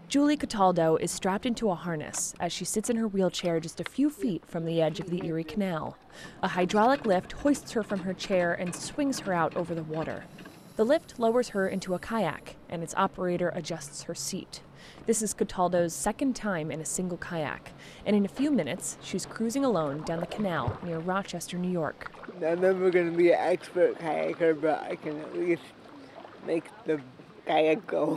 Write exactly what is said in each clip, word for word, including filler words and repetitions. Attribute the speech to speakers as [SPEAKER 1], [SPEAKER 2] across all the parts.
[SPEAKER 1] Julie Cataldo is strapped into a harness as she sits in her wheelchair just a few feet from the edge of the Erie Canal. A hydraulic lift hoists her from her chair and swings her out over the water. The lift lowers her into a kayak, and its operator adjusts her seat. This is Cataldo's second time in a single kayak, and in a few minutes, she's cruising alone down the canal near Rochester, New York.
[SPEAKER 2] I'm never going to be an expert kayaker, but I can at least make the kayak go.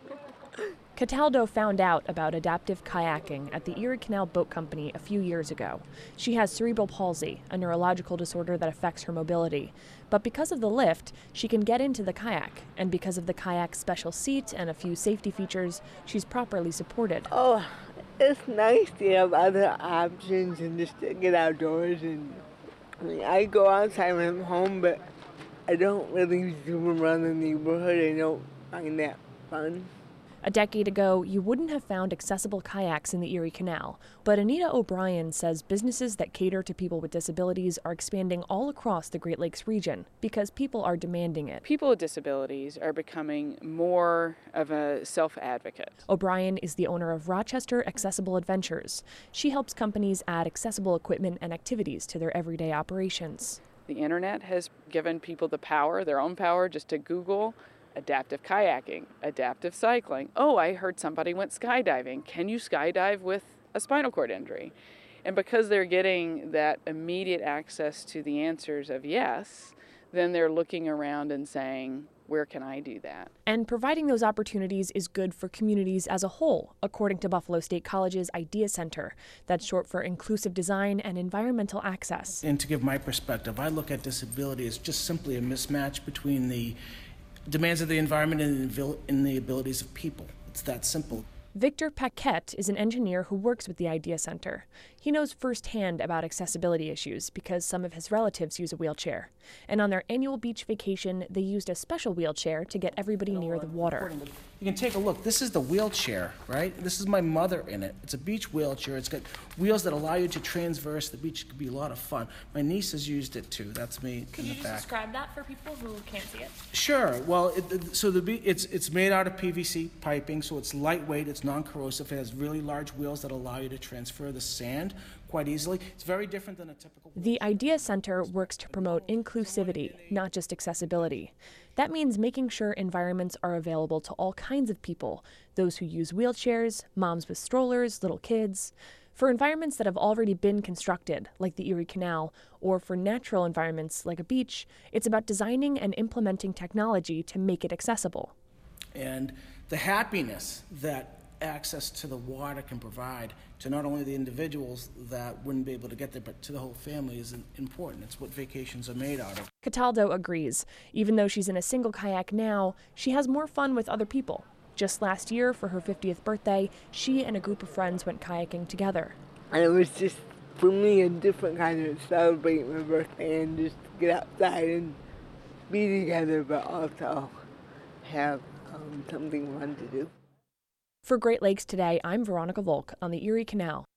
[SPEAKER 1] Cataldo found out about adaptive kayaking at the Erie Canal Boat Company a few years ago. She has cerebral palsy, a neurological disorder that affects her mobility. But because of the lift, she can get into the kayak, and because of the kayak's special seat and a few safety features, she's properly supported.
[SPEAKER 2] Oh, it's nice to have other options and just to get outdoors. And I mean, I go outside when I'm home, but I don't really zoom around the neighborhood. I don't find that fun.
[SPEAKER 1] A decade ago, you wouldn't have found accessible kayaks in the Erie Canal, but Anita O'Brien says businesses that cater to people with disabilities are expanding all across the Great Lakes region because people are demanding it.
[SPEAKER 3] People with disabilities are becoming more of a self-advocate.
[SPEAKER 1] O'Brien is the owner of Rochester Accessible Adventures. She helps companies add accessible equipment and activities to their everyday operations.
[SPEAKER 3] The internet has given people the power, their own power, just to Google adaptive kayaking, adaptive cycling. Oh, I heard somebody went skydiving. Can you skydive with a spinal cord injury? And because they're getting that immediate access to the answers of yes, then they're looking around and saying, where can I do that?
[SPEAKER 1] And providing those opportunities is good for communities as a whole, according to Buffalo State College's IDEA Center. That's short for Inclusive Design and Environmental Access.
[SPEAKER 4] And to give my perspective, I look at disability as just simply a mismatch between the demands of the environment and in the abilities of people. It's that simple.
[SPEAKER 1] Victor Paquette is an engineer who works with the IDEA Center. He knows firsthand about accessibility issues because some of his relatives use a wheelchair. And on their annual beach vacation, they used a special wheelchair to get everybody near the water.
[SPEAKER 4] You can take a look. This is the wheelchair, right? This is my mother in it. It's a beach wheelchair. It's got wheels that allow you to transverse the beach. It could be a lot of fun. My niece has used it too. That's me
[SPEAKER 1] Could
[SPEAKER 4] in
[SPEAKER 1] you
[SPEAKER 4] the
[SPEAKER 1] just
[SPEAKER 4] back.
[SPEAKER 1] describe that for people who can't see it?
[SPEAKER 4] Sure. Well, it, so the it's it's made out of P V C piping, so it's lightweight. It's non-corrosive. It has really large wheels that allow you to transfer the sand quite easily. It's very different than a typical.
[SPEAKER 1] The IDEA Center works to promote inclusivity, not just accessibility. That means making sure environments are available to all kinds of people, those who use wheelchairs, moms with strollers, little kids. For environments that have already been constructed, like the Erie Canal, or for natural environments like a beach, it's about designing and implementing technology to make it accessible.
[SPEAKER 4] And the happiness that access to the water can provide to not only the individuals that wouldn't be able to get there, but to the whole family is important. It's what vacations are made out of.
[SPEAKER 1] Cataldo agrees. Even though she's in a single kayak now, she has more fun with other people. Just last year, for her fiftieth birthday, she and a group of friends went kayaking together.
[SPEAKER 2] And it was just, for me, a different kind of celebrate my birthday and just get outside and be together, but also have um, something fun to do.
[SPEAKER 1] For Great Lakes Today, I'm Veronica Volk on the Erie Canal.